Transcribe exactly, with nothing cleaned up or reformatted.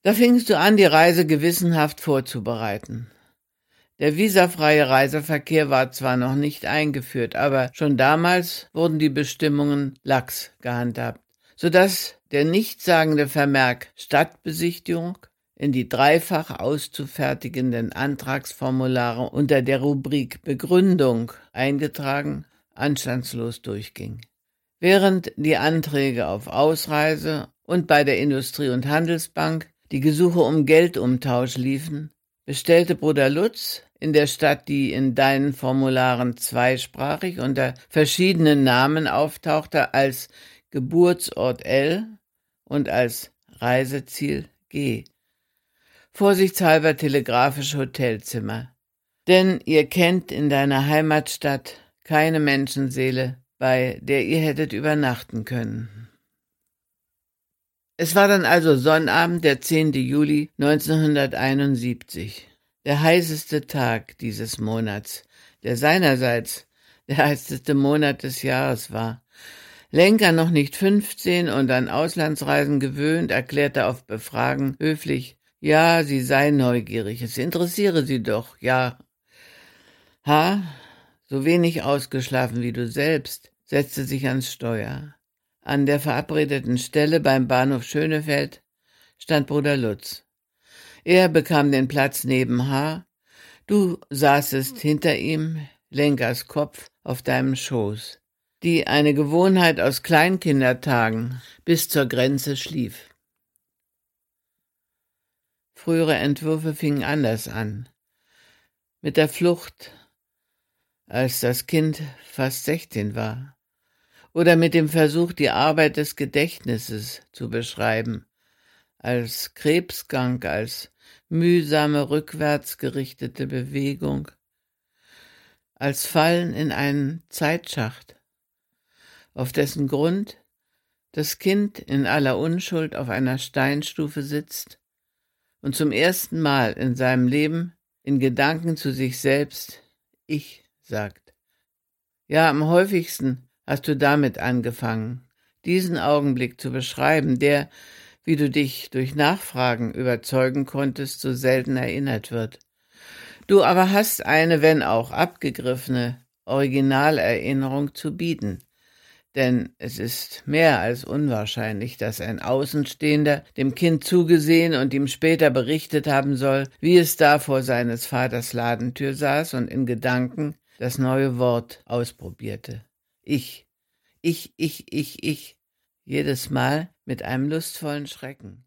Da fingst du an, die Reise gewissenhaft vorzubereiten. Der visafreie Reiseverkehr war zwar noch nicht eingeführt, aber schon damals wurden die Bestimmungen lax gehandhabt, sodass der nichtssagende Vermerk Stadtbesichtigung in die dreifach auszufertigenden Antragsformulare unter der Rubrik Begründung eingetragen anstandslos durchging. Während die Anträge auf Ausreise und bei der Industrie- und Handelsbank die Gesuche um Geldumtausch liefen, bestellte Bruder Lutz in der Stadt, die in deinen Formularen zweisprachig unter verschiedenen Namen auftauchte, als Geburtsort L und als Reiseziel G. Vorsichtshalber telegrafische Hotelzimmer. Denn ihr kennt in deiner Heimatstadt keine Menschenseele, bei der ihr hättet übernachten können. Es war dann also Sonnabend, der zehnte Juli neunzehnhunderteinundsiebzig, der heißeste Tag dieses Monats, der seinerseits der heißeste Monat des Jahres war. Lenker, noch nicht fünfzehn und an Auslandsreisen gewöhnt, erklärte auf Befragen höflich, ja, sie sei neugierig, es interessiere sie doch, ja. Ha, so wenig ausgeschlafen wie du selbst, setzte sich ans Steuer. An der verabredeten Stelle beim Bahnhof Schönefeld stand Bruder Lutz. Er bekam den Platz neben H., du saßest hinter ihm, Lenkers Kopf auf deinem Schoß, die eine Gewohnheit aus Kleinkindertagen bis zur Grenze schlief. Frühere Entwürfe fingen anders an. Mit der Flucht, als das Kind fast sechzehn war. Oder mit dem Versuch, die Arbeit des Gedächtnisses zu beschreiben, als Krebsgang, als mühsame rückwärts gerichtete Bewegung, als Fallen in einen Zeitschacht, auf dessen Grund das Kind in aller Unschuld auf einer Steinstufe sitzt und zum ersten Mal in seinem Leben in Gedanken zu sich selbst Ich sagt. Ja, am häufigsten hast du damit angefangen, diesen Augenblick zu beschreiben, der, wie du dich durch Nachfragen überzeugen konntest, so selten erinnert wird. Du aber hast eine, wenn auch abgegriffene, Originalerinnerung zu bieten. Denn es ist mehr als unwahrscheinlich, dass ein Außenstehender dem Kind zugesehen und ihm später berichtet haben soll, wie es da vor seines Vaters Ladentür saß und in Gedanken das neue Wort ausprobierte. Ich, ich, ich, ich, ich, jedes Mal mit einem lustvollen Schrecken.